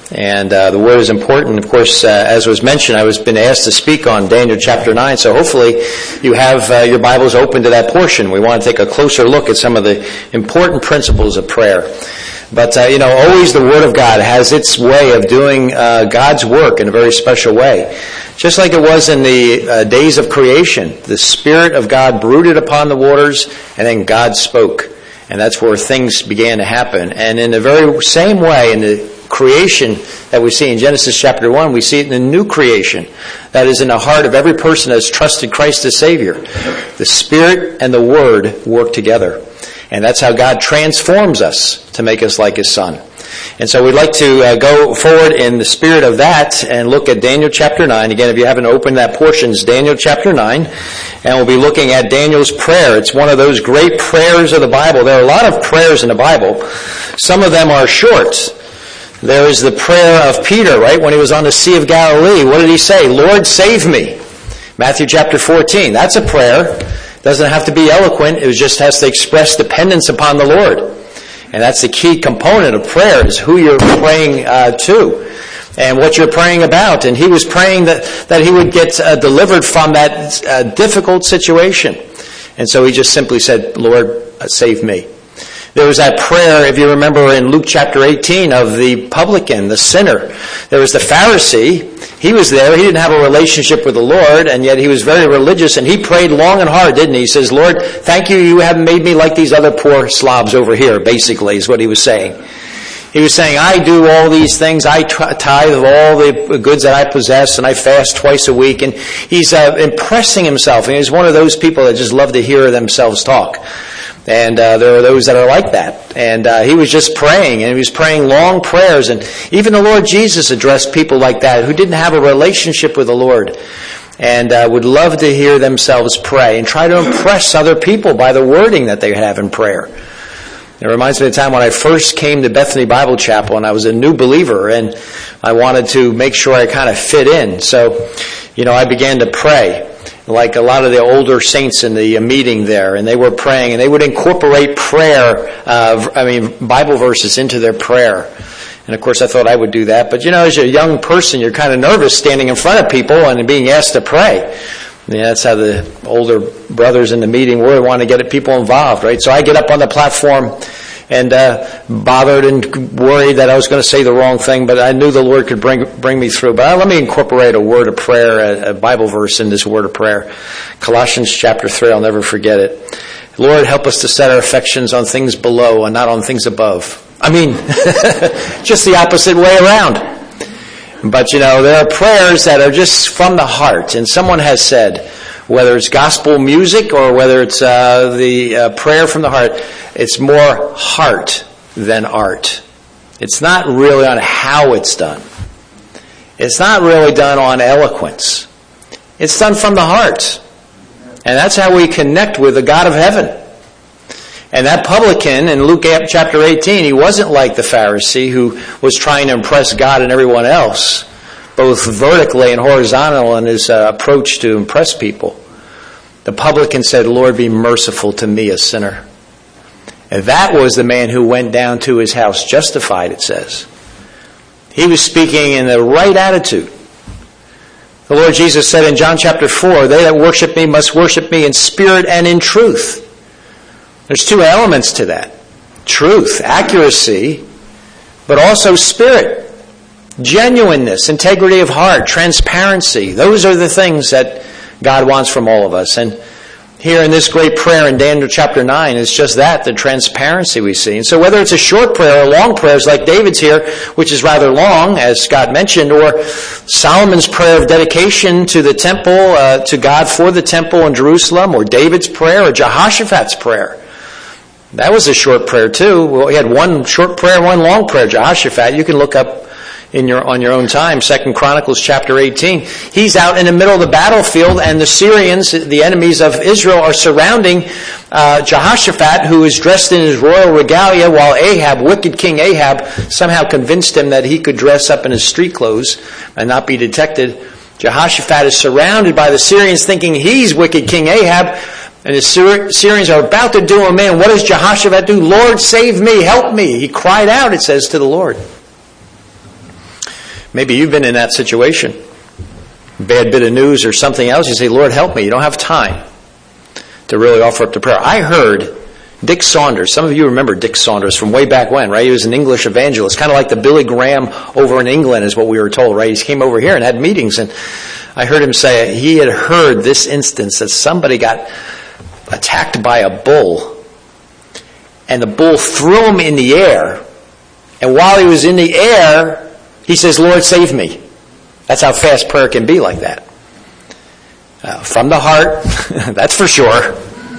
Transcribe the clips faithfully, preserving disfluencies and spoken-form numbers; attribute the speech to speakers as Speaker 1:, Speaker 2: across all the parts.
Speaker 1: And uh, the Word is important. Of course, uh, as was mentioned, I was been asked to speak on Daniel chapter nine, so hopefully you have uh, your Bibles open to that portion. We want to take a closer look at some of the important principles of prayer. But, uh, you know, always the Word of God has its way of doing uh, God's work in a very special way. Just like it was in the uh, days of creation, the Spirit of God brooded upon the waters, and then God spoke. And that's where things began to happen. And in the very same way, in the creation that we see in Genesis chapter one, we see it in the new creation that is in the heart of every person that has trusted Christ as Savior. The Spirit and the Word work together. And that's how God transforms us to make us like His Son. And so we'd like to uh, go forward in the spirit of that and look at Daniel chapter nine. Again, if you haven't opened that portion, it's Daniel chapter nine. And we'll be looking at Daniel's prayer. It's one of those great prayers of the Bible. There are a lot of prayers in the Bible. Some of them are short. There is the prayer of Peter, right, when he was on the Sea of Galilee. What did he say? Lord, save me. Matthew chapter fourteen. That's a prayer. Doesn't have to be eloquent. It just has to express dependence upon the Lord. And that's the key component of prayer, is who you're praying uh, to and what you're praying about. And he was praying that, that he would get uh, delivered from that uh, difficult situation. And so he just simply said, Lord, uh, save me. There was that prayer, if you remember in Luke chapter eighteen, of the publican, the sinner. There was the Pharisee. He was there. He didn't have a relationship with the Lord, and yet he was very religious, and he prayed long and hard, didn't he? He says, Lord, thank you, you haven't made me like these other poor slobs over here, basically, is what he was saying. He was saying, I do all these things. I tithe of all the goods that I possess, and I fast twice a week. And he's uh, impressing himself, and he's one of those people that just love to hear themselves talk. And uh, there are those that are like that. And uh, he was just praying, and he was praying long prayers. And even the Lord Jesus addressed people like that who didn't have a relationship with the Lord and uh, would love to hear themselves pray and try to impress other people by the wording that they have in prayer. It reminds me of the time when I first came to Bethany Bible Chapel, and I was a new believer, and I wanted to make sure I kind of fit in. So, you know, I began to pray, like a lot of the older saints in the meeting there, and they were praying, and they would incorporate prayer, uh, I mean, Bible verses into their prayer. And of course I thought I would do that, but you know, as a young person, you're kind of nervous standing in front of people and being asked to pray. Yeah, that's how the older brothers in the meeting were, want to get people involved, right? So I get up on the platform and uh, bothered and worried that I was going to say the wrong thing, but I knew the Lord could bring bring me through. But uh, let me incorporate a word of prayer, a, a Bible verse in this word of prayer. Colossians chapter three, I'll never forget it. Lord, help us to set our affections on things below and not on things above. I mean, just the opposite way around. But, you know, there are prayers that are just from the heart. And someone has said, whether it's gospel music or whether it's uh, the uh, prayer from the heart, it's more heart than art. It's not really on how it's done. It's not really done on eloquence. It's done from the heart. And that's how we connect with the God of heaven. And that publican in Luke chapter eighteen, he wasn't like the Pharisee who was trying to impress God and everyone else, both vertically and horizontal in his uh, approach to impress people. The publican said, Lord, be merciful to me, a sinner. And that was the man who went down to his house justified, it says. He was speaking in the right attitude. The Lord Jesus said in John chapter four, they that worship me must worship me in spirit and in truth. There's two elements to that. Truth, accuracy, but also spirit. Genuineness, integrity of heart, transparency. Those are the things that God wants from all of us. And here in this great prayer in Daniel chapter nine, it's just that, the transparency we see. And so whether it's a short prayer or long prayers like David's here, which is rather long, as Scott mentioned, or Solomon's prayer of dedication to the temple, uh, to God for the temple in Jerusalem, or David's prayer, or Jehoshaphat's prayer. That was a short prayer too. Well, we had one short prayer and one long prayer. Jehoshaphat, you can look up in your on your own time, Second Chronicles chapter eighteen. He's out in the middle of the battlefield, and the Syrians, the enemies of Israel, are surrounding uh, Jehoshaphat, who is dressed in his royal regalia, while Ahab, wicked King Ahab, somehow convinced him that he could dress up in his street clothes and not be detected. Jehoshaphat is surrounded by the Syrians, thinking he's wicked King Ahab. And the Syrians are about to do him in. What does Jehoshaphat do? Lord, save me, help me. He cried out, it says, to the Lord. Maybe you've been in that situation. Bad bit of news or something else. You say, Lord, help me. You don't have time to really offer up the prayer. I heard Dick Saunders. Some of you remember Dick Saunders from way back when, right? He was an English evangelist, kind of like the Billy Graham over in England is what we were told, right? He came over here and had meetings, and I heard him say he had heard this instance that somebody got attacked by a bull, and the bull threw him in the air, and while he was in the air, he says, Lord, save me. That's how fast prayer can be like that. Uh, from the heart, that's for sure.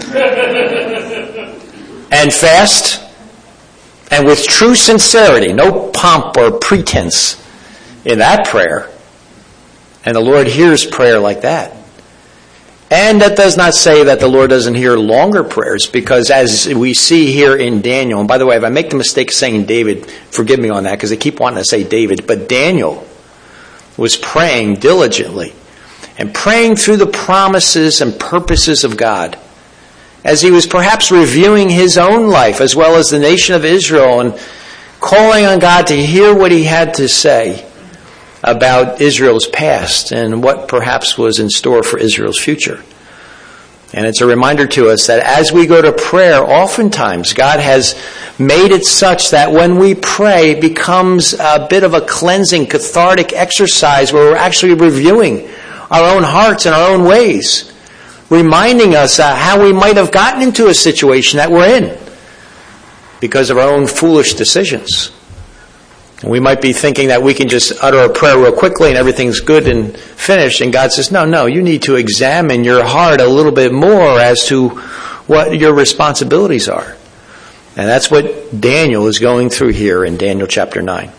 Speaker 1: And fast, and with true sincerity, no pomp or pretense in that prayer. And the Lord hears prayer like that. And that does not say that the Lord doesn't hear longer prayers, because as we see here in Daniel, and by the way, if I make the mistake of saying David, forgive me on that, because they keep wanting to say David, but Daniel was praying diligently and praying through the promises and purposes of God, as he was perhaps reviewing his own life as well as the nation of Israel and calling on God to hear what he had to say about Israel's past and what perhaps was in store for Israel's future. And it's a reminder to us that as we go to prayer, oftentimes God has made it such that when we pray, it becomes a bit of a cleansing, cathartic exercise where we're actually reviewing our own hearts and our own ways, reminding us uh, how we might have gotten into a situation that we're in because of our own foolish decisions. And we might be thinking that we can just utter a prayer real quickly and everything's good and finished. And God says, no, no, you need to examine your heart a little bit more as to what your responsibilities are. And that's what Daniel is going through here in Daniel chapter nine.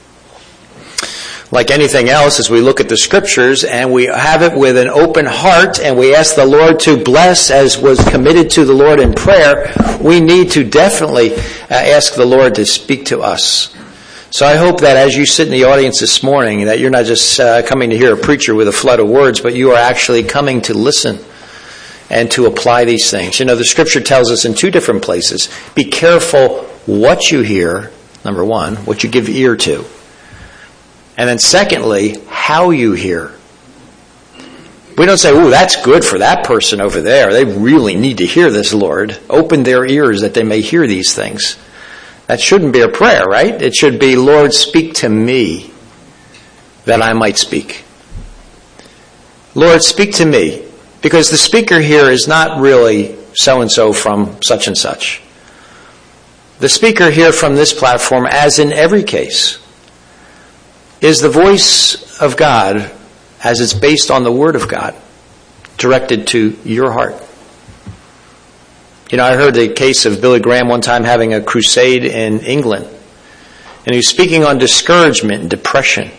Speaker 1: Like anything else, as we look at the scriptures and we have it with an open heart and we ask the Lord to bless as was committed to the Lord in prayer, we need to definitely uh, ask the Lord to speak to us. So I hope that as you sit in the audience this morning, that you're not just uh, coming to hear a preacher with a flood of words, but you are actually coming to listen and to apply these things. You know, the scripture tells us in two different places, be careful what you hear, number one, what you give ear to. And then secondly, how you hear. We don't say, ooh, that's good for that person over there. They really need to hear this, Lord. Open their ears that they may hear these things. That shouldn't be a prayer, right? It should be, Lord, speak to me that I might speak. Lord, speak to me. Because the speaker here is not really so-and-so from such and such. The speaker here from this platform, as in every case, is the voice of God as it's based on the Word of God, directed to your heart. You know, I heard the case of Billy Graham one time having a crusade in England. And he was speaking on discouragement and depression.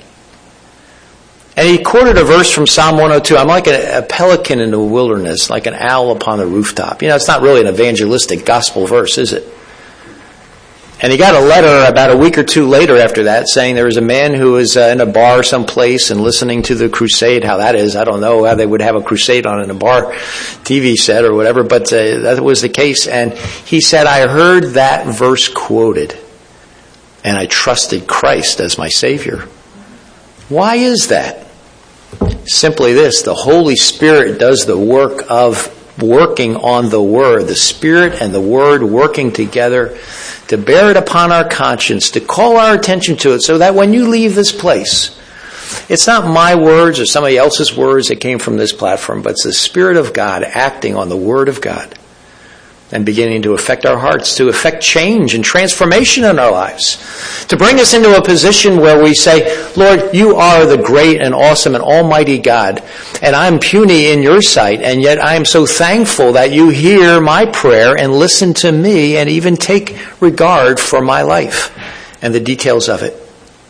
Speaker 1: And he quoted a verse from Psalm one oh two. I'm like a, a pelican in the wilderness, like an owl upon the rooftop. You know, it's not really an evangelistic gospel verse, is it? And he got a letter about a week or two later after that saying there was a man who was uh, in a bar someplace and listening to the crusade. How that is, I don't know how they would have a crusade on in a bar T V set or whatever, but uh, that was the case. And he said, I heard that verse quoted and I trusted Christ as my Savior. Why is that? Simply this, the Holy Spirit does the work of working on the Word, the Spirit and the Word working together to bear it upon our conscience, to call our attention to it, so that when you leave this place, it's not my words or somebody else's words that came from this platform, but it's the Spirit of God acting on the Word of God and beginning to affect our hearts, to affect change and transformation in our lives, to bring us into a position where we say, Lord, you are the great and awesome and almighty God, and I'm puny in your sight, and yet I am so thankful that you hear my prayer and listen to me and even take regard for my life and the details of it.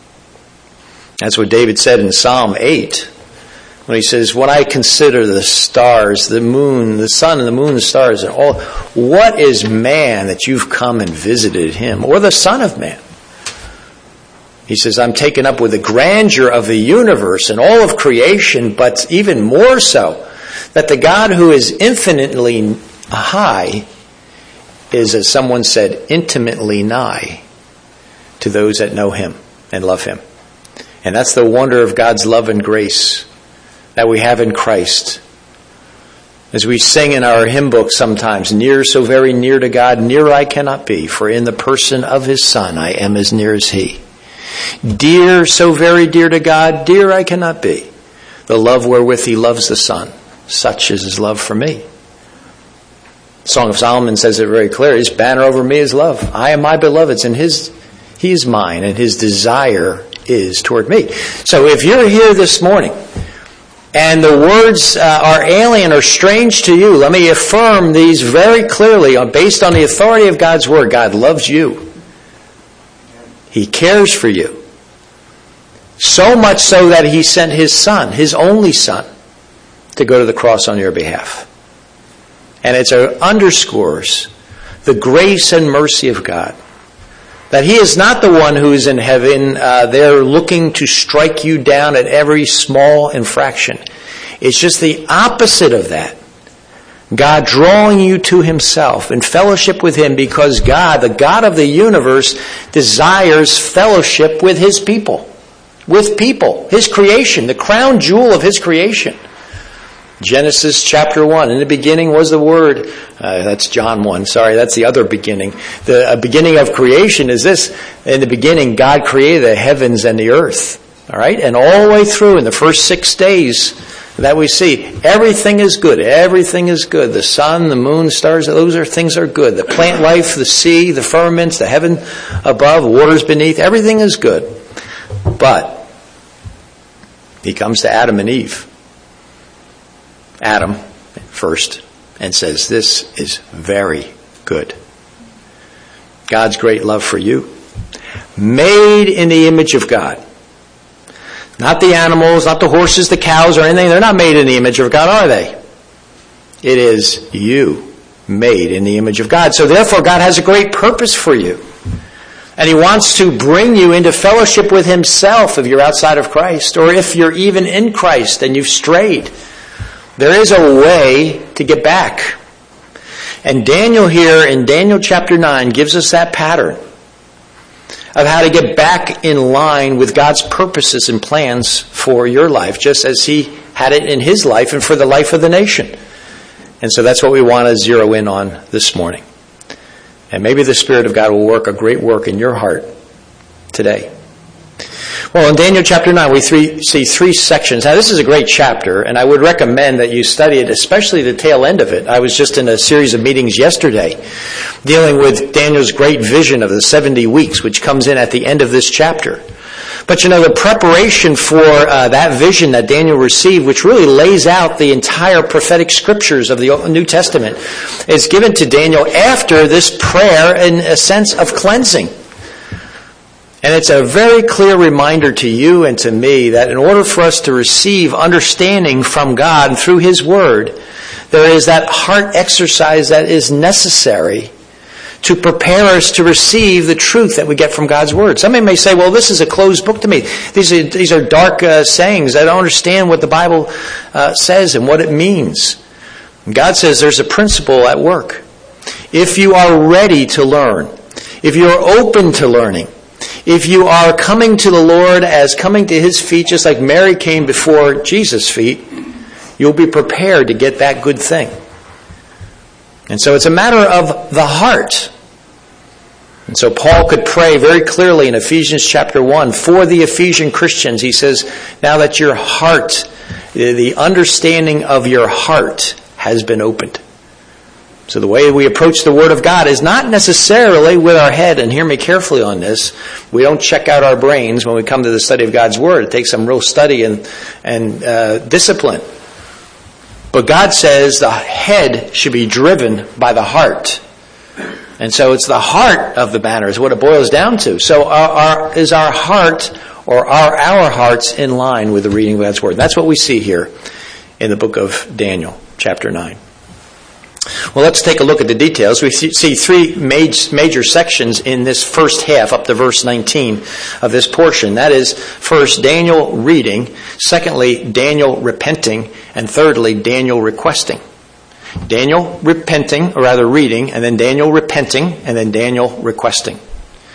Speaker 1: That's what David said in Psalm eight, when he says, when I consider the stars, the moon, the sun and the moon, the stars, and all, what is man that you've come and visited him, or the Son of Man? He says, I'm taken up with the grandeur of the universe and all of creation, but even more so, that the God who is infinitely high is, as someone said, intimately nigh to those that know him and love him. And that's the wonder of God's love and grace that we have in Christ. As we sing in our hymn book sometimes, near, so very near to God, near I cannot be, for in the person of his Son I am as near as he. Dear, so very dear to God, dear I cannot be, the love wherewith he loves the Son, such is his love for me. The Song of Solomon says it very clear, his banner over me is love. I am my beloved's, and his, he is mine, and his desire is toward me. So if you're here this morning, and the words uh, are alien or strange to you, let me affirm these very clearly on, based on the authority of God's Word. God loves you. He cares for you. So much so that he sent his Son, his only Son, to go to the cross on your behalf. And it underscores the grace and mercy of God. That he is not the one who is in heaven uh, there looking to strike you down at every small infraction. It's just the opposite of that. God drawing you to himself in fellowship with him, because God, the God of the universe, desires fellowship with his people. With people. His creation. The crown jewel of his creation. Genesis chapter one. In the beginning was the Word. Uh, that's John one. Sorry, that's the other beginning. The uh, beginning of creation is this. In the beginning, God created the heavens and the earth. All right? And all the way through in the first six days that we see, everything is good. Everything is good. The sun, the moon, stars, those are things are good. The plant life, the sea, the firmaments, the heaven above, waters beneath, everything is good. But he comes to Adam and Eve. Adam first, and says, this is very good. God's great love for you. Made in the image of God. Not the animals, not the horses, the cows, or anything. They're not made in the image of God, are they? It is you made in the image of God. So therefore, God has a great purpose for you. And he wants to bring you into fellowship with himself if you're outside of Christ, or if you're even in Christ and you've strayed. There is a way to get back. And Daniel here in Daniel chapter nine gives us that pattern of how to get back in line with God's purposes and plans for your life, just as he had it in his life and for the life of the nation. And so that's what we want to zero in on this morning. And maybe the Spirit of God will work a great work in your heart today. Well, in Daniel chapter nine, we three, see three sections. Now, this is a great chapter, and I would recommend that you study it, especially the tail end of it. I was just in a series of meetings yesterday dealing with Daniel's great vision of the seventy weeks, which comes in at the end of this chapter. But, you know, the preparation for uh, that vision that Daniel received, which really lays out the entire prophetic scriptures of the New Testament, is given to Daniel after this prayer in a sense of cleansing. And it's a very clear reminder to you and to me that in order for us to receive understanding from God through his word, there is that heart exercise that is necessary to prepare us to receive the truth that we get from God's word. Somebody may say, well, this is a closed book to me. These are, these are dark uh, sayings. I don't understand what the Bible uh, says and what it means. And God says there's a principle at work. If you are ready to learn, if you are open to learning, if you are coming to the Lord as coming to his feet, just like Mary came before Jesus' feet, you'll be prepared to get that good thing. And so it's a matter of the heart. And so Paul could pray very clearly in Ephesians chapter one for the Ephesian Christians. He says, now that your heart, the understanding of your heart has been opened. So the way we approach the Word of God is not necessarily with our head, and hear me carefully on this. We don't check out our brains when we come to the study of God's Word. It takes some real study and, and uh, discipline. But God says the head should be driven by the heart. And so it's the heart of the banner is what it boils down to. So our, our, is our heart or are our hearts in line with the reading of God's Word? That's what we see here in the book of Daniel, chapter nine. Well, let's take a look at the details. We see three major sections in this first half up to verse nineteen of this portion. That is, first, Daniel reading. Secondly, Daniel repenting. And thirdly, Daniel requesting. Daniel repenting, or rather reading, and then Daniel repenting, and then Daniel requesting.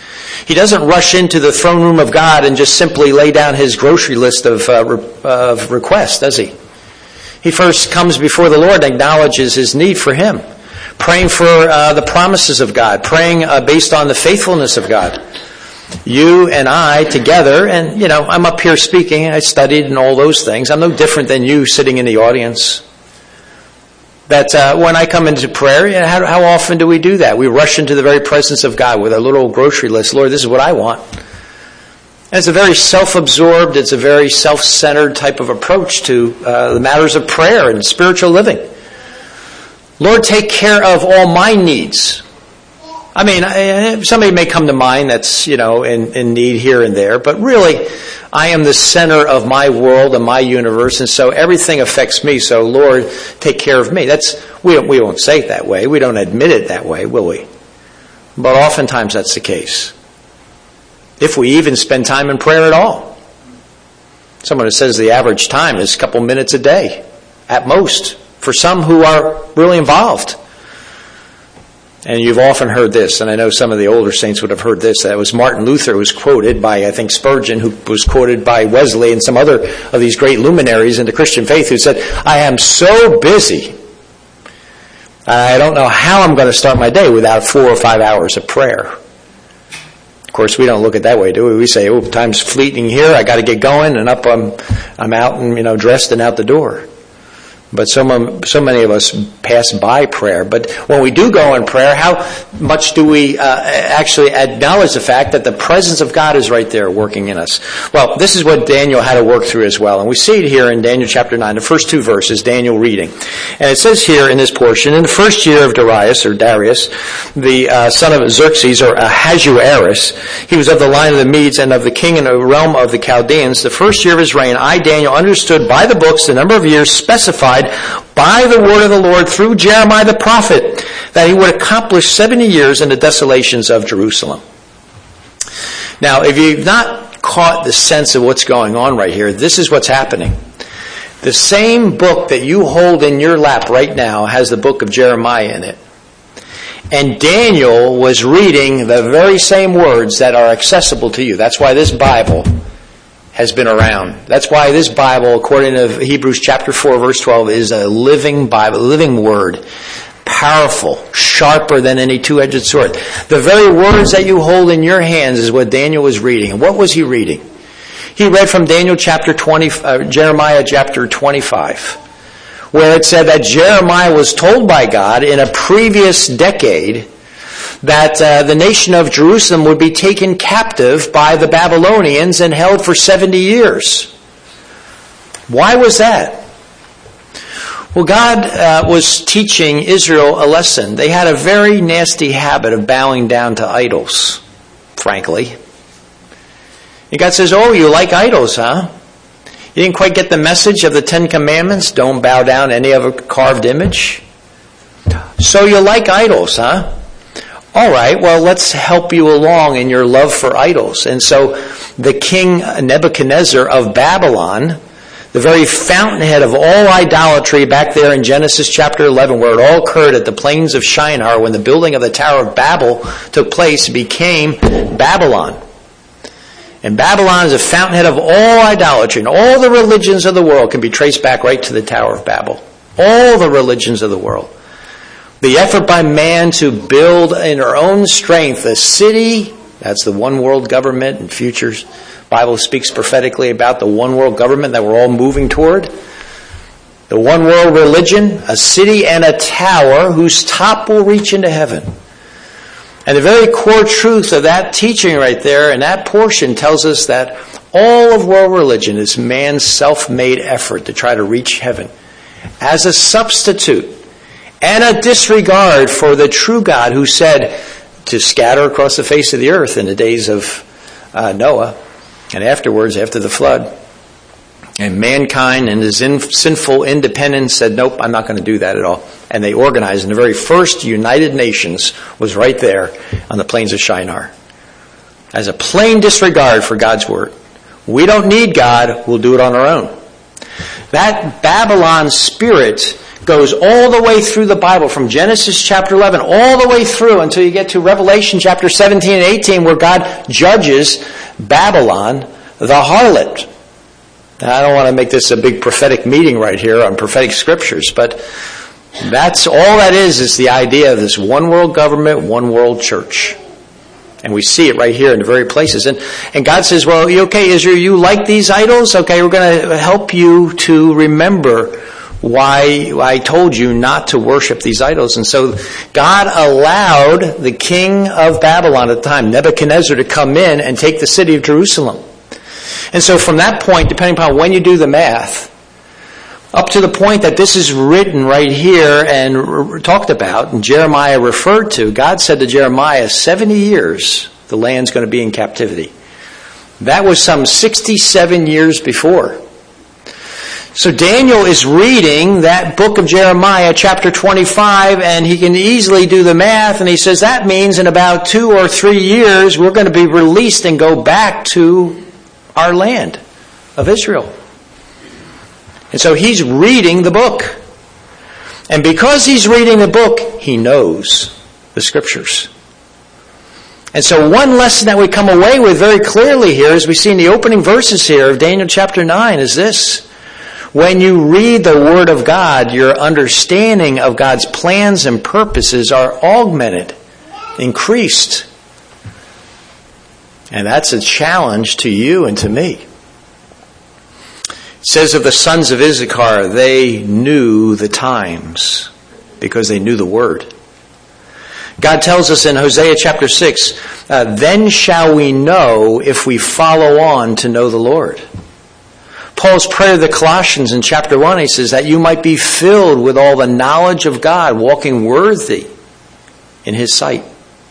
Speaker 1: He doesn't rush into the throne room of God and just simply lay down his grocery list of, uh, re- of requests, does he? He first comes before the Lord and acknowledges his need for him, praying for uh, the promises of God, praying uh, based on the faithfulness of God. You and I together, and, you know, I'm up here speaking, I studied and all those things. I'm no different than you sitting in the audience. That uh, when I come into prayer, you know, how, how often do we do that? We rush into the very presence of God with our little grocery list. Lord, this is what I want. And it's a very self-absorbed, it's a very self-centered type of approach to uh, the matters of prayer and spiritual living. Lord, take care of all my needs. I mean, somebody may come to mind that's, you know, in, in need here and there, but really, I am the center of my world and my universe, and so everything affects me. So, Lord, take care of me. That's we don't we won't say it that way. We don't admit it that way, will we? But oftentimes that's the case. If we even spend time in prayer at all. Someone says the average time is a couple minutes a day, at most, for some who are really involved. And you've often heard this, and I know some of the older saints would have heard this. That was Martin Luther who was quoted by, I think, Spurgeon, who was quoted by Wesley and some other of these great luminaries in the Christian faith, who said, I am so busy, I don't know how I'm going to start my day without four or five hours of prayer. Of course, we don't look at it that way, do we? We say, oh, time's fleeting here, I got to get going, and up I'm, I'm out and, you know, dressed and out the door. But so, so many of us pass by prayer. But when we do go in prayer, how much do we uh, actually acknowledge the fact that the presence of God is right there working in us? Well, this is what Daniel had to work through as well. And we see it here in Daniel chapter nine, the first two verses, Daniel reading. And it says here in this portion, in the first year of Darius, or Darius, the uh, son of Xerxes, or Ahasuerus, he was of the line of the Medes and of the king in the realm of the Chaldeans. The first year of his reign, I, Daniel, understood by the books the number of years specified by the word of the Lord through Jeremiah the prophet, that he would accomplish seventy years in the desolations of Jerusalem. Now, if you've not caught the sense of what's going on right here, this is what's happening. The same book that you hold in your lap right now has the book of Jeremiah in it. And Daniel was reading the very same words that are accessible to you. That's why this Bible has been around. That's why this Bible, according to Hebrews chapter four, verse twelve, is a living Bible, a living word. Powerful, sharper than any two-edged sword. The very words that you hold in your hands is what Daniel was reading. And what was he reading? He read from Daniel chapter twenty, uh, Jeremiah chapter twenty-five, where it said that Jeremiah was told by God in a previous decade that uh, the nation of Jerusalem would be taken captive by the Babylonians and held for seventy years. Why was that? Well, God uh, was teaching Israel a lesson. They had a very nasty habit of bowing down to idols, frankly. And God says, oh, you like idols, huh? You didn't quite get the message of the Ten Commandments? Don't bow down to any of a carved image. So you like idols, huh? All right, well, let's help you along in your love for idols. And so the king Nebuchadnezzar of Babylon, the very fountainhead of all idolatry back there in Genesis chapter eleven, where it all occurred at the plains of Shinar when the building of the Tower of Babel took place, became Babylon. And Babylon is a fountainhead of all idolatry, and all the religions of the world can be traced back right to the Tower of Babel. All the religions of the world. The effort by man to build in our own strength a city, that's the one world government, and futures. The Bible speaks prophetically about the one world government that we're all moving toward. The one world religion, a city and a tower whose top will reach into heaven. And the very core truth of that teaching right there and that portion tells us that all of world religion is man's self-made effort to try to reach heaven as a substitute and a disregard for the true God who said to scatter across the face of the earth in the days of uh, Noah and afterwards, after the flood. And mankind in his in, sinful independence said, nope, I'm not going to do that at all. And they organized, and the very first United Nations was right there on the plains of Shinar. As a plain disregard for God's word. We don't need God, we'll do it on our own. That Babylon spirit goes all the way through the Bible, from Genesis chapter eleven, all the way through until you get to Revelation chapter seventeen and eighteen, where God judges Babylon, the harlot. Now, I don't want to make this a big prophetic meeting right here on prophetic scriptures, but that's all that is, is the idea of this one world government, one world church. And we see it right here in the very places. And, and God says, well, okay, Israel, you like these idols? Okay, we're going to help you to remember why I told you not to worship these idols. And so God allowed the king of Babylon at the time, Nebuchadnezzar, to come in and take the city of Jerusalem. And so from that point, depending upon when you do the math, up to the point that this is written right here and r- talked about, and Jeremiah referred to, God said to Jeremiah, seventy years the land's going to be in captivity. That was some sixty-seven years before. So Daniel is reading that book of Jeremiah, chapter twenty-five, and he can easily do the math, and he says that means in about two or three years we're going to be released and go back to our land of Israel. And so he's reading the book. And because he's reading the book, he knows the scriptures. And so one lesson that we come away with very clearly here, as we see in the opening verses here of Daniel chapter nine, is this. When you read the Word of God, your understanding of God's plans and purposes are augmented, increased. And that's a challenge to you and to me. It says of the sons of Issachar, they knew the times because they knew the Word. God tells us in Hosea chapter six, uh, then shall we know if we follow on to know the Lord. Paul's prayer to the Colossians in chapter one, he says that you might be filled with all the knowledge of God, walking worthy in His sight.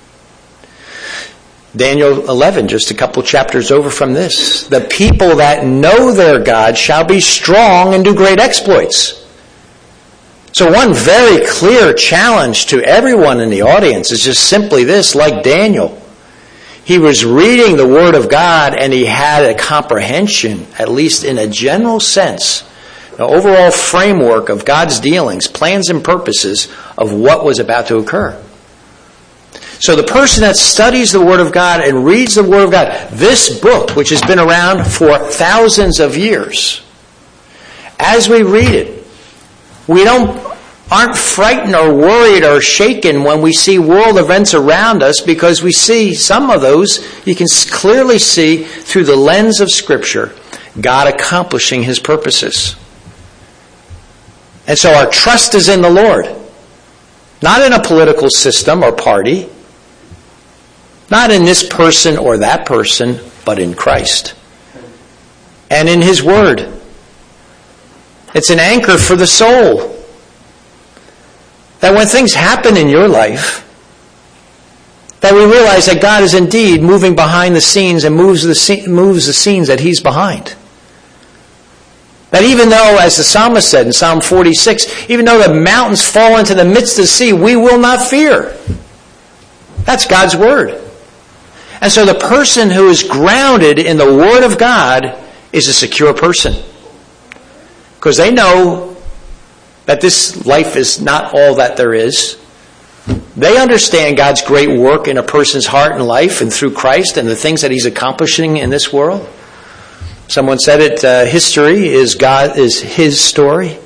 Speaker 1: Daniel eleven, just a couple chapters over from this. The people that know their God shall be strong and do great exploits. So one very clear challenge to everyone in the audience is just simply this, like Daniel. He was reading the Word of God and he had a comprehension, at least in a general sense, the overall framework of God's dealings, plans and purposes of what was about to occur. So the person that studies the Word of God and reads the Word of God, this book, which has been around for thousands of years, as we read it, we don't aren't frightened or worried or shaken when we see world events around us, because we see some of those, you can clearly see through the lens of Scripture, God accomplishing His purposes. And so our trust is in the Lord. Not in a political system or party. Not in this person or that person, but in Christ. And in His Word. It's an anchor for the soul. That when things happen in your life, that we realize that God is indeed moving behind the scenes and moves the, moves the scenes that He's behind. That even though, as the psalmist said in Psalm forty-six, even though the mountains fall into the midst of the sea, we will not fear. That's God's Word. And so the person who is grounded in the Word of God is a secure person. Because they know that this life is not all that there is. They understand God's great work in a person's heart and life and through Christ and the things that He's accomplishing in this world. Someone said it, uh, history is God is His story.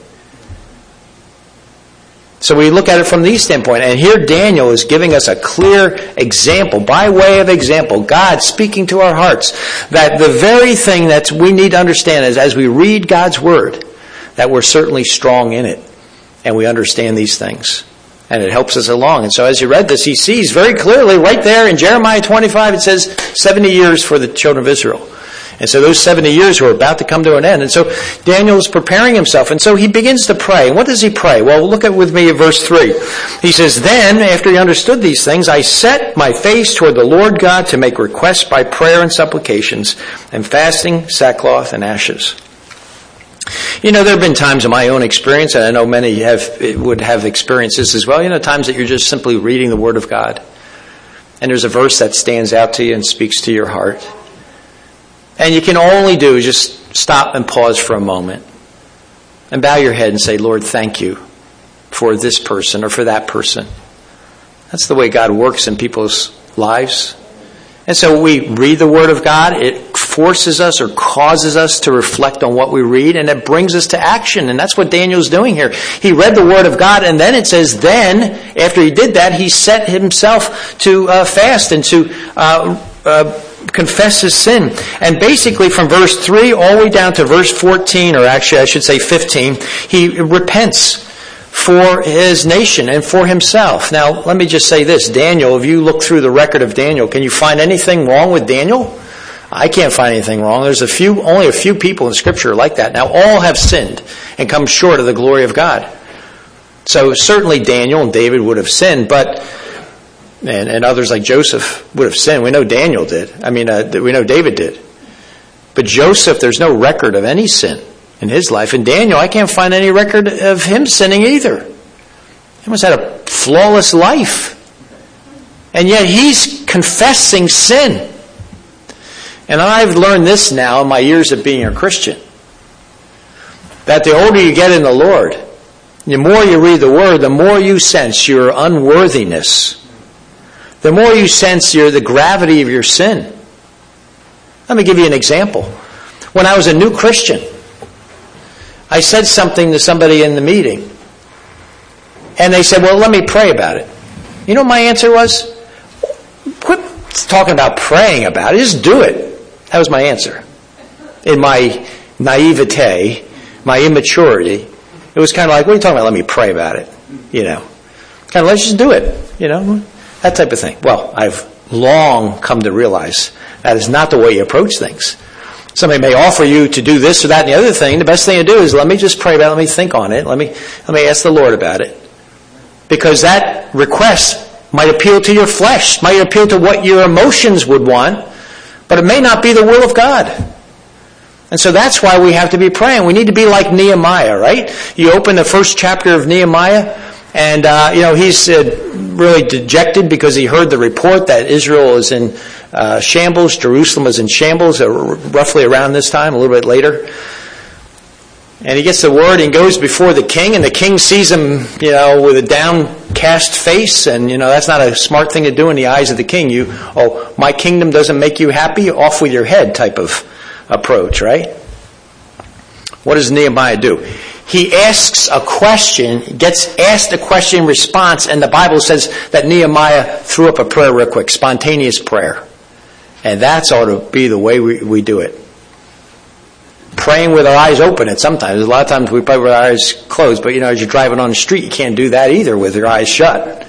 Speaker 1: So we look at it from these standpoint, and here Daniel is giving us a clear example, by way of example, God speaking to our hearts, that the very thing that we need to understand is as we read God's Word, that we're certainly strong in it, and we understand these things, and it helps us along. And so as you read this, he sees very clearly right there in Jeremiah twenty-five, it says seventy years for the children of Israel. And so those seventy years were about to come to an end. And so Daniel is preparing himself. And so he begins to pray. And what does he pray? Well, look at with me at verse three. He says, then, after he understood these things, I set my face toward the Lord God to make requests by prayer and supplications and fasting, sackcloth, and ashes. You know, there have been times in my own experience, and I know many have would have experiences as well, you know, times that you're just simply reading the Word of God. And there's a verse that stands out to you and speaks to your heart. And you can only do is just stop and pause for a moment and bow your head and say, Lord, thank you for this person or for that person. That's the way God works in people's lives. And so we read the Word of God. It forces us or causes us to reflect on what we read, and it brings us to action. And that's what Daniel's doing here. He read the Word of God, and then it says, then, after he did that, he set himself to uh, fast and to uh, uh, confess his sin. And basically from verse three all the way down to verse fourteen, or actually I should say fifteen, he repents for his nation and for himself. Now, let me just say this. Daniel, if you look through the record of Daniel, can you find anything wrong with Daniel? I can't find anything wrong. There's a few, only a few people in Scripture like that. Now, all have sinned and come short of the glory of God. So certainly Daniel and David would have sinned, but and, and others like Joseph would have sinned. We know Daniel did. I mean, uh, we know David did. But Joseph, there's no record of any sin in his life. And Daniel, I can't find any record of him sinning either. He must have had a flawless life. And yet he's confessing sin. And I've learned this now in my years of being a Christian, that the older you get in the Lord, the more you read the Word, the more you sense your unworthiness. The more you sense your, the gravity of your sin. Let me give you an example. When I was a new Christian, I said something to somebody in the meeting, and they said, well, let me pray about it. You know what my answer was? Quit talking about praying about it. Just do it. That was my answer. In my naivete, my immaturity, it was kind of like, what are you talking about? Let me pray about it. You know, kind of, let's just do it. You know, that type of thing. Well, I've long come to realize that is not the way you approach things. Somebody may offer you to do this or that and the other thing. The best thing to do is let me just pray about it. Let me think on it. Let me, let me ask the Lord about it. Because that request might appeal to your flesh, might appeal to what your emotions would want, but it may not be the will of God. And so that's why we have to be praying. We need to be like Nehemiah, right? You open the first chapter of Nehemiah, and uh, you know he's uh, really dejected because he heard the report that Israel is in uh, shambles, Jerusalem is in shambles, uh, roughly around this time, a little bit later. And he gets the word and goes before the king, and the king sees him, you know, with a downcast face, and, you know, that's not a smart thing to do in the eyes of the king. You, oh, my kingdom doesn't make you happy? Off with your head type of approach, right? What does Nehemiah do? He asks a question, gets asked a question in response, and the Bible says that Nehemiah threw up a prayer real quick, spontaneous prayer. And that's ought to be the way we, we do it. Praying with our eyes open at sometimes. A lot of times we pray with our eyes closed, but you know, as you're driving on the street, you can't do that either with your eyes shut.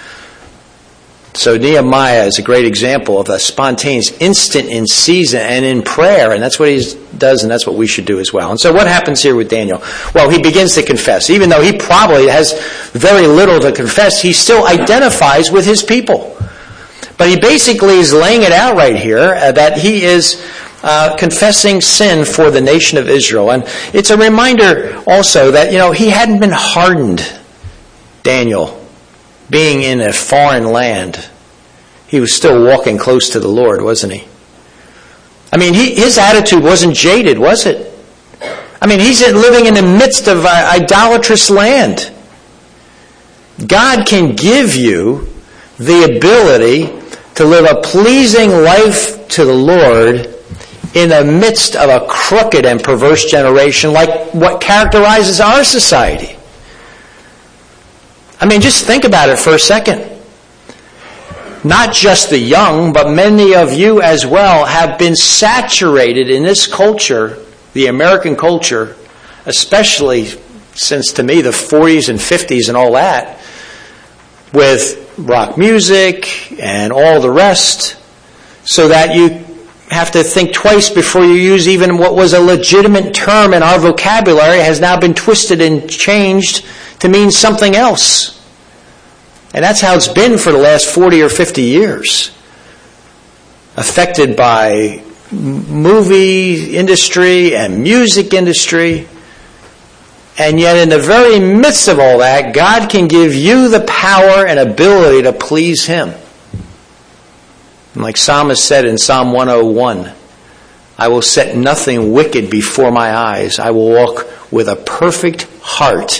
Speaker 1: So Nehemiah is a great example of a spontaneous, instant in season and in prayer, and that's what he does, and that's what we should do as well. And so what happens here with Daniel? Well, he begins to confess. Even though he probably has very little to confess, he still identifies with his people. But he basically is laying it out right here uh, that he is Uh, confessing sin for the nation of Israel. And it's a reminder also that, you know, he hadn't been hardened, Daniel, being in a foreign land. He was still walking close to the Lord, wasn't he? I mean, he, his attitude wasn't jaded, was it? I mean, he's living in the midst of an idolatrous land. God can give you the ability to live a pleasing life to the Lord in the midst of a crooked and perverse generation like what characterizes our society. I mean, just think about it for a second. Not just the young, but many of you as well have been saturated in this culture, the American culture, especially since, to me, the forties and fifties and all that, with rock music and all the rest, so that you have to think twice before you use even what was a legitimate term in our vocabulary has now been twisted and changed to mean something else. And that's how it's been for the last forty or fifty years. Affected by movie industry and music industry. And yet in the very midst of all that, God can give you the power and ability to please Him. And like Psalmist said in Psalm one oh one, I will set nothing wicked before my eyes. I will walk with a perfect heart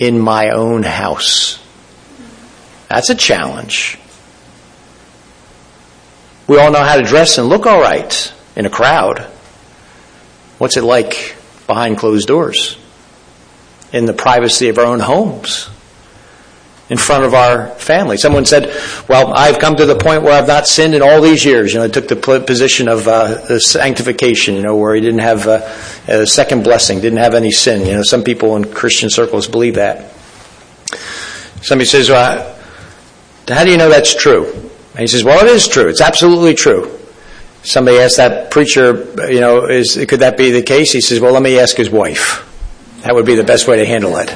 Speaker 1: in my own house. That's a challenge. We all know how to dress and look all right in a crowd. What's it like behind closed doors? In the privacy of our own homes? In front of our family? Someone said, well, I've come to the point where I've not sinned in all these years. You know, they took the position of uh, sanctification, you know, where he didn't have uh, a second blessing, didn't have any sin. You know, some people in Christian circles believe that. Somebody says, well, how do you know that's true? And he says, well, it is true. It's absolutely true. Somebody asked that preacher, you know, is could that be the case? He says, well, let me ask his wife. That would be the best way to handle it.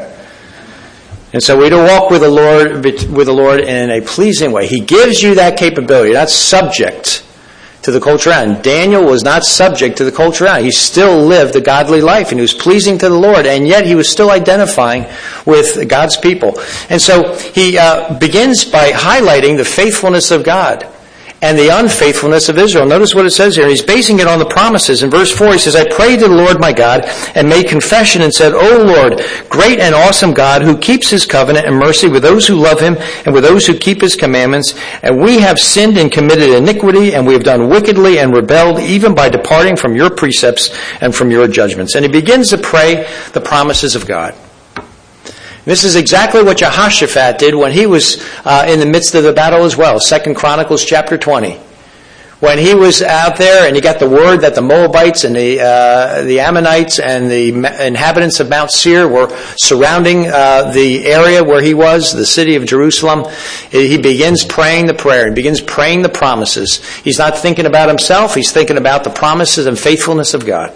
Speaker 1: And so we're to walk with the Lord, with the Lord in a pleasing way. He gives you that capability. You're not subject to the culture around. Daniel was not subject to the culture around. He still lived a godly life, and he was pleasing to the Lord, and yet he was still identifying with God's people. And so he uh, begins by highlighting the faithfulness of God and the unfaithfulness of Israel. Notice what it says here. He's basing it on the promises. In verse four, he says, I prayed to the Lord my God and made confession and said, O Lord, great and awesome God, who keeps his covenant and mercy with those who love him and with those who keep his commandments. And we have sinned and committed iniquity, and we have done wickedly and rebelled, even by departing from your precepts and from your judgments. And he begins to pray the promises of God. This is exactly what Jehoshaphat did when he was uh, in the midst of the battle as well. Second Chronicles chapter twenty. When he was out there and he got the word that the Moabites and the uh, the Ammonites and the inhabitants of Mount Seir were surrounding uh, the area where he was, the city of Jerusalem, he begins praying the prayer. He begins praying the promises. He's not thinking about himself. He's thinking about the promises and faithfulness of God.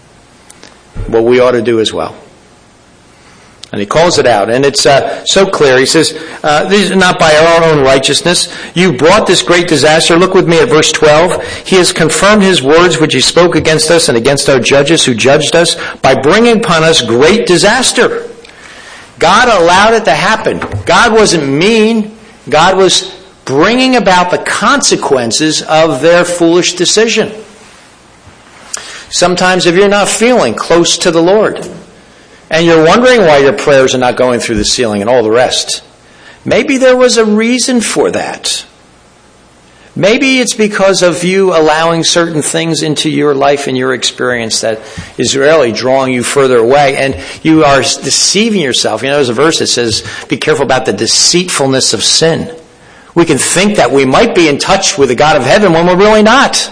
Speaker 1: What we ought to do as well. And he calls it out, and it's uh, so clear. He says, uh, these are not by our own righteousness. You brought this great disaster. Look with me at verse twelve. He has confirmed his words which he spoke against us and against our judges who judged us by bringing upon us great disaster. God allowed it to happen. God wasn't mean. God was bringing about the consequences of their foolish decision. Sometimes if you're not feeling close to the Lord, and you're wondering why your prayers are not going through the ceiling and all the rest, maybe there was a reason for that. Maybe it's because of you allowing certain things into your life and your experience that is really drawing you further away, and you are deceiving yourself. You know, there's a verse that says, be careful about the deceitfulness of sin. We can think that we might be in touch with the God of heaven when we're really not.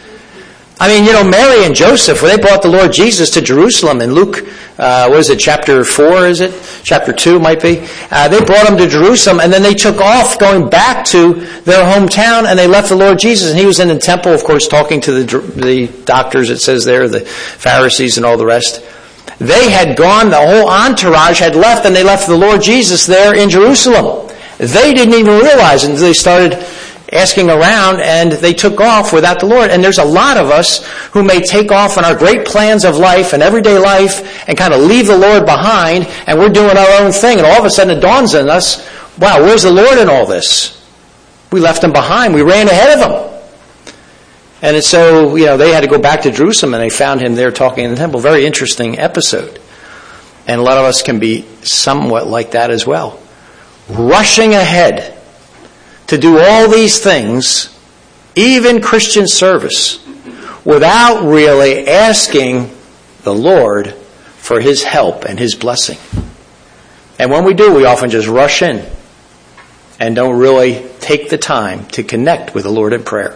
Speaker 1: I mean, you know, Mary and Joseph, when they brought the Lord Jesus to Jerusalem in Luke, uh, what is it, chapter four, is it? Chapter two, might be. Uh, they brought him to Jerusalem, and then they took off going back to their hometown, and they left the Lord Jesus. And he was in the temple, of course, talking to the, the doctors, it says there, the Pharisees and all the rest. They had gone, the whole entourage had left, and they left the Lord Jesus there in Jerusalem. They didn't even realize it until they started asking around, and they took off without the Lord. And there's a lot of us who may take off on our great plans of life and everyday life and kind of leave the Lord behind, and we're doing our own thing, and all of a sudden it dawns on us, wow, where's the Lord in all this? We left him behind. We ran ahead of him. And it's so, you know, they had to go back to Jerusalem, and they found him there talking in the temple. Very interesting episode. And a lot of us can be somewhat like that as well. Rushing ahead to do all these things, even Christian service, without really asking the Lord for his help and his blessing. And when we do, we often just rush in and don't really take the time to connect with the Lord in prayer.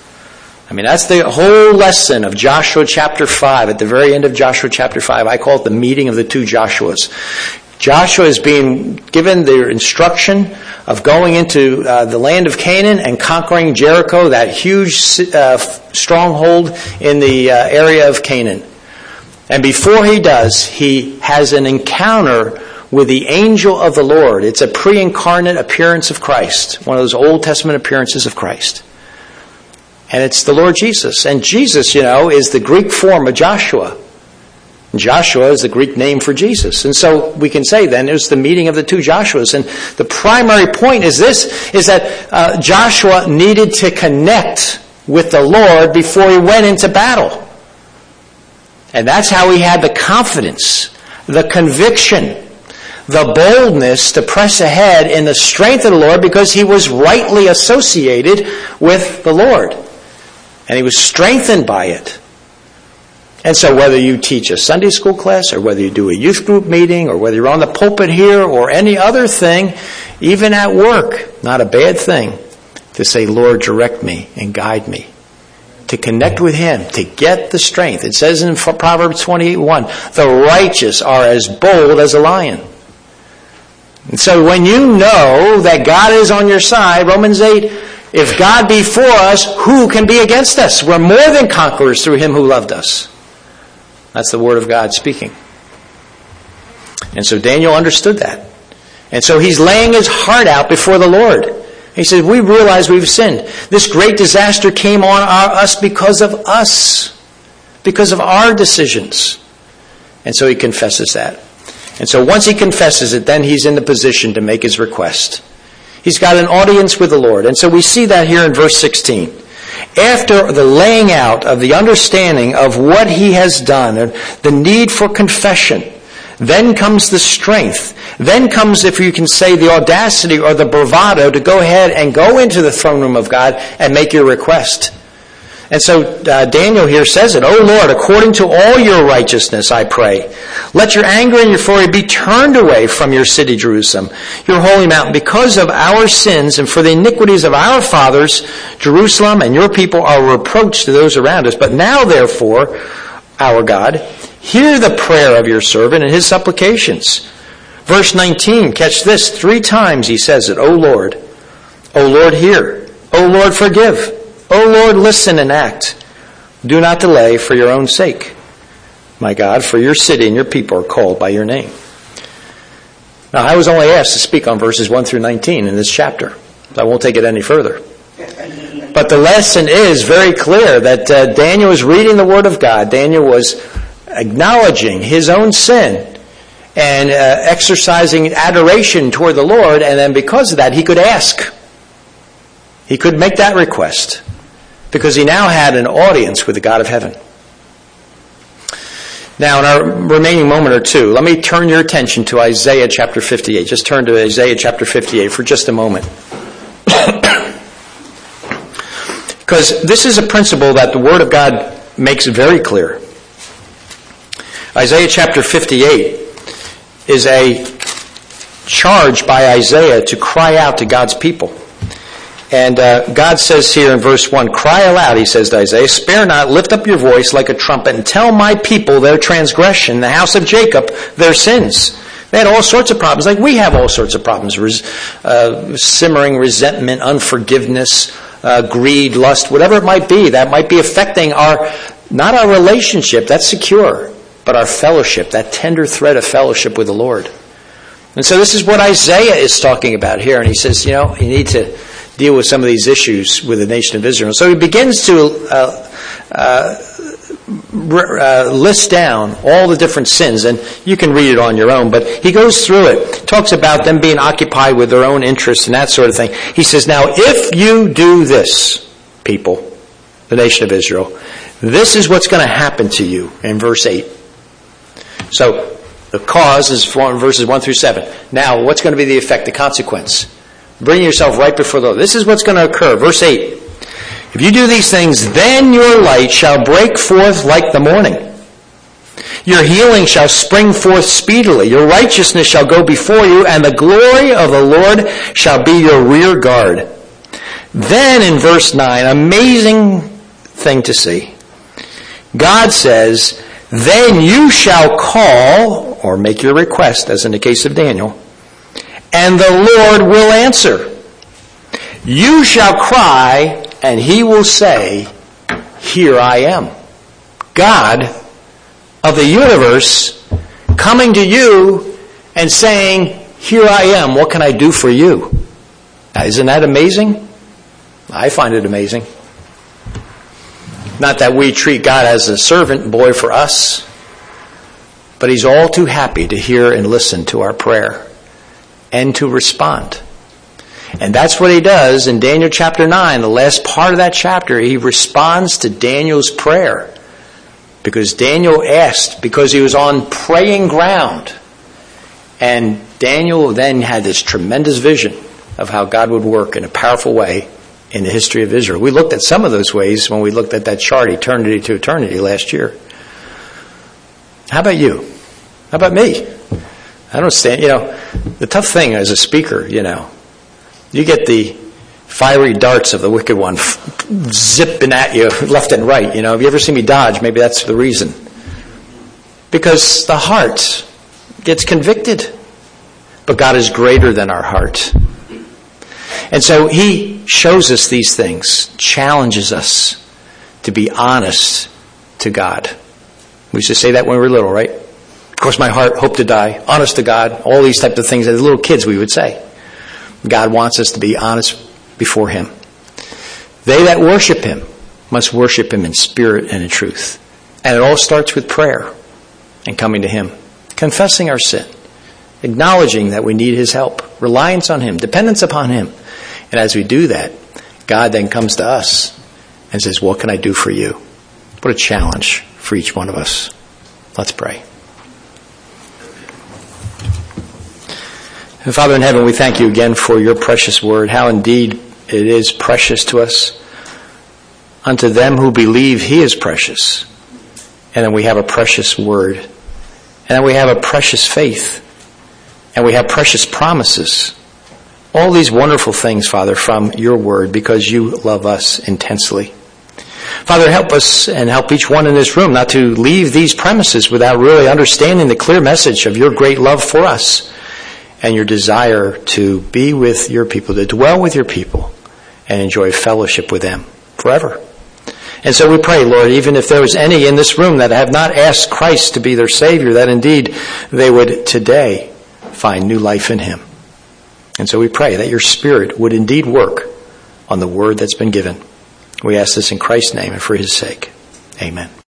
Speaker 1: I mean, that's the whole lesson of Joshua chapter five. At the very end of Joshua chapter five, I call it the meeting of the two Joshuas. Joshua is being given the instruction of going into uh, the land of Canaan and conquering Jericho, that huge uh, stronghold in the uh, area of Canaan. And before he does, he has an encounter with the angel of the Lord. It's a pre-incarnate appearance of Christ, one of those Old Testament appearances of Christ. And it's the Lord Jesus. And Jesus, you know, is the Greek form of Joshua. Joshua is the Greek name for Jesus. And so we can say then it was the meeting of the two Joshuas. And the primary point is this, is that uh, Joshua needed to connect with the Lord before he went into battle. And that's how he had the confidence, the conviction, the boldness to press ahead in the strength of the Lord because he was rightly associated with the Lord. And he was strengthened by it. And so whether you teach a Sunday school class or whether you do a youth group meeting or whether you're on the pulpit here or any other thing, even at work, not a bad thing to say, Lord, direct me and guide me. To connect with him, to get the strength. It says in Proverbs twenty-eight one, the righteous are as bold as a lion. And so when you know that God is on your side, Romans eight, if God be for us, who can be against us? We're more than conquerors through him who loved us. That's the word of God speaking. And so Daniel understood that. And so he's laying his heart out before the Lord. He said, we realize we've sinned. This great disaster came on our, us because of us. Because of our decisions. And so he confesses that. And so once he confesses it, then he's in the position to make his request. He's got an audience with the Lord. And so we see that here in verse sixteen. After the laying out of the understanding of what he has done, and the need for confession, then comes the strength. Then comes, if you can say, the audacity or the bravado to go ahead and go into the throne room of God and make your request. And so uh, Daniel here says it, O Lord, according to all your righteousness, I pray, let your anger and your fury be turned away from your city, Jerusalem, your holy mountain, because of our sins and for the iniquities of our fathers, Jerusalem and your people are a reproach to those around us. But now, therefore, our God, hear the prayer of your servant and his supplications. Verse nineteen, catch this, three times he says it, O Lord, O Lord, hear, O Lord, forgive. O Lord, listen and act. Do not delay for your own sake. My God, for your city and your people are called by your name. Now, I was only asked to speak on verses one through nineteen in this chapter. So I won't take it any further. But the lesson is very clear that uh, Daniel was reading the Word of God. Daniel was acknowledging his own sin and uh, exercising adoration toward the Lord. And then because of that, he could ask. He could make that request. Because he now had an audience with the God of heaven. Now, in our remaining moment or two, let me turn your attention to Isaiah chapter fifty-eight. Just turn to Isaiah chapter fifty-eight for just a moment. Because this is a principle that the Word of God makes very clear. Isaiah chapter fifty-eight is a charge by Isaiah to cry out to God's people. And uh, God says here in verse one, cry aloud, he says to Isaiah, spare not, lift up your voice like a trumpet, and tell my people their transgression, the house of Jacob, their sins. They had all sorts of problems, like we have all sorts of problems, Res- uh, simmering resentment, unforgiveness, uh, greed, lust, whatever it might be. That might be affecting our, not our relationship, that's secure, but our fellowship, that tender thread of fellowship with the Lord. And so this is what Isaiah is talking about here, and he says, you know, you need to deal with some of these issues with the nation of Israel. So he begins to uh, uh, uh, list down all the different sins, and you can read it on your own, but he goes through it, talks about them being occupied with their own interests and that sort of thing. He says, now if you do this, people, the nation of Israel, this is what's going to happen to you in verse eight. So the cause is from verses one through seven. Now what's going to be the effect, the consequence? Bring yourself right before the Lord. This is what's going to occur. Verse eight. If you do these things, then your light shall break forth like the morning. Your healing shall spring forth speedily. Your righteousness shall go before you, and the glory of the Lord shall be your rear guard. Then in verse nine, amazing thing to see. God says, then you shall call, or make your request, as in the case of Daniel, and the Lord will answer. You shall cry, and he will say, here I am. God of the universe coming to you and saying, here I am, what can I do for you? Now, isn't that amazing? I find it amazing. Not that we treat God as a servant boy for us, but he's all too happy to hear and listen to our prayer and to respond. And that's what he does in Daniel chapter nine, the last part of that chapter. He responds to Daniel's prayer because Daniel asked, because he was on praying ground. And Daniel then had this tremendous vision of how God would work in a powerful way in the history of Israel. We looked at some of those ways when we looked at that chart, eternity to eternity, last year. How about you? How about me? I don't stand, you know, the tough thing as a speaker, you know, you get the fiery darts of the wicked one zipping at you left and right. You know, have you ever seen me dodge? Maybe that's the reason. Because the heart gets convicted. But God is greater than our heart. And so he shows us these things, challenges us to be honest to God. We used to say that when we were little, right? Of course, my heart, hope to die, honest to God, all these types of things as little kids we would say. God wants us to be honest before him. They that worship him must worship him in spirit and in truth. And it all starts with prayer and coming to him, confessing our sin, acknowledging that we need his help, reliance on him, dependence upon him. And as we do that, God then comes to us and says, what can I do for you? What a challenge for each one of us. Let's pray. And Father in heaven, we thank you again for your precious word, how indeed it is precious to us. Unto them who believe he is precious. And then we have a precious word. And then we have a precious faith. And we have precious promises. All these wonderful things, Father, from your word, because you love us intensely. Father, help us and help each one in this room not to leave these premises without really understanding the clear message of your great love for us and your desire to be with your people, to dwell with your people and enjoy fellowship with them forever. And so we pray, Lord, even if there was any in this room that have not asked Christ to be their Savior, that indeed they would today find new life in him. And so we pray that your Spirit would indeed work on the word that's been given. We ask this in Christ's name and for his sake. Amen.